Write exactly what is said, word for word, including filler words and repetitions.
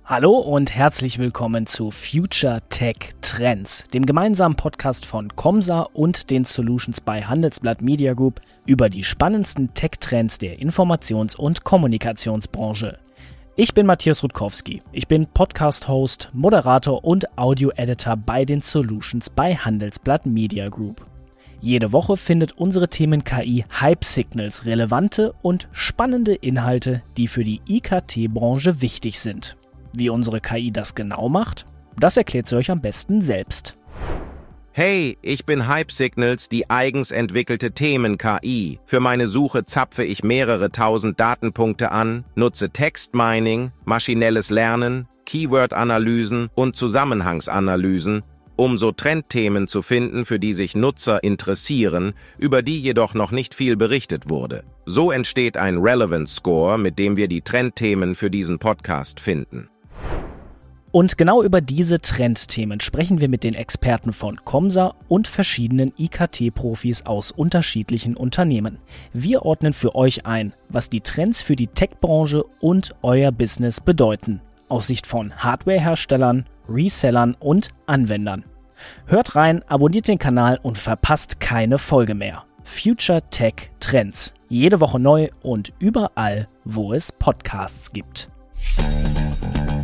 Hallo und herzlich willkommen zu Future Tech Trends, dem gemeinsamen Podcast von Comsa und den Solutions bei Handelsblatt Media Group über die spannendsten Tech-Trends der Informations- und Kommunikationsbranche. Ich bin Matthias Rutkowski. Ich bin Podcast-Host, Moderator und Audio-Editor bei den Solutions bei Handelsblatt Media Group. Jede Woche findet unsere Themen K I Hype Signals relevante und spannende Inhalte, die für die I K T-Branche wichtig sind. Wie unsere K I das genau macht, das erklärt sie euch am besten selbst. Hey, ich bin Hype Signals, die eigens entwickelte Themen-K I. Für meine Suche zapfe ich mehrere tausend Datenpunkte an, nutze Textmining, maschinelles Lernen, Keyword-Analysen und Zusammenhangsanalysen, um so Trendthemen zu finden, für die sich Nutzer interessieren, über die jedoch noch nicht viel berichtet wurde. So entsteht ein Relevance Score, mit dem wir die Trendthemen für diesen Podcast finden. Und genau über diese Trendthemen sprechen wir mit den Experten von Comsa und verschiedenen I K T-Profis aus unterschiedlichen Unternehmen. Wir ordnen für euch ein, was die Trends für die Tech-Branche und euer Business bedeuten, aus Sicht von Hardware-Herstellern, Resellern und Anwendern. Hört rein, abonniert den Kanal und verpasst keine Folge mehr. Future Tech Trends. Jede Woche neu und überall, wo es Podcasts gibt.